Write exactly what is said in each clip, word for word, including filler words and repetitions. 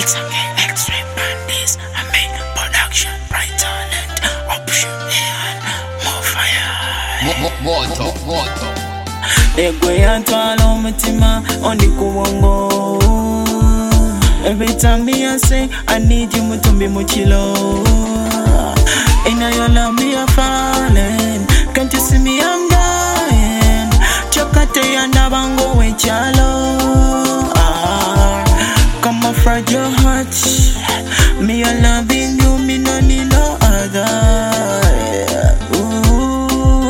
It's okay, extreme bandits. I make production, bright talent, option and more fire. Moto, moto. Egwe yantwala omutima ondi kubongo. Every time me I say I need you, mutumbi muchilo. In your love me a falling. Can't you see me I'm dying? Chokate yanda bango we chalo. Come on, fragile heart. Me a loving you, me no need no other. Ooh,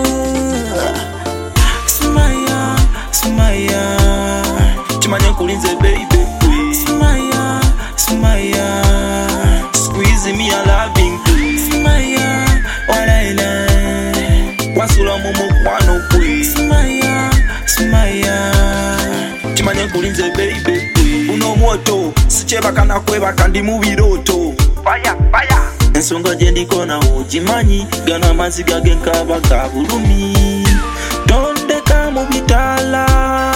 Smaya, Smaya. Chimanya kulinze baby. Smaya, Smaya. Squeeze me a loving. Smaya, walaila. Wasula momo kwano kwe. Smaya, Smaya. Chimanya kulinze baby. Uno moto, sicheba kana kweba kandi mubiroto. Fire, fire. Ensonga jendiko na ujimanyi, gana maziga genkaba kabulumi. Tondeka mubitala,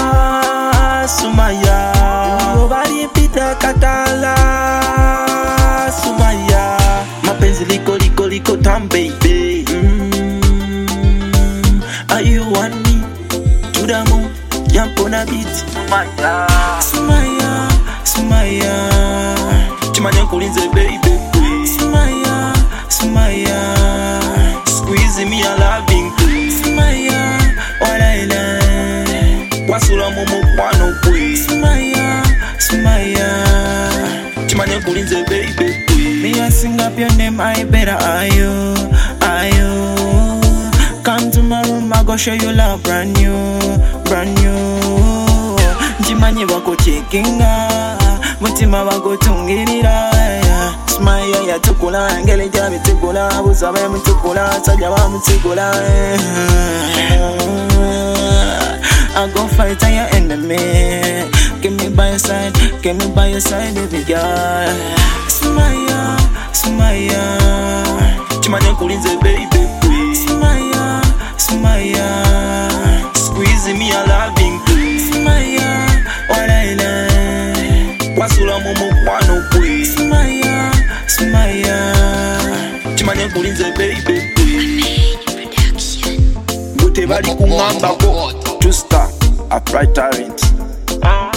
Sumaya. Ubali pita katala, Sumaya. Mapenzi liko liko liko tam baby. Mm. Are you want me to the moon? Jump on a beat, Sumaya. Sumaya, Sumaya. Chimanya kulinze baby. Sumaya, Sumaya. Squeeze me a loving. Sumaya, walaila. Wasula momo kwano kwe. Sumaya, Sumaya. Chimanya kulinze baby. Me a sing up your name, I better are you, are you. Come to my room, I go show you love brand new, brand new. Jimanye wako chekinga, mutima wako tungirira. Smaya ya tukula, ngele jabi tukula, busabe mutukula, sajawa mutukula. I go fight on your enemy. Give me by your side, give me by your side, baby girl. Smaya, Smaya. Chimanye kulinze baby. Smaya, Smaya. Squeeze me a loving. Smaya, walaila. Wasula momo kwano kwe. Smaya, Smaya. Chimanye kulinze baby. Gote bali kumamba ko. Two star, a bright talent.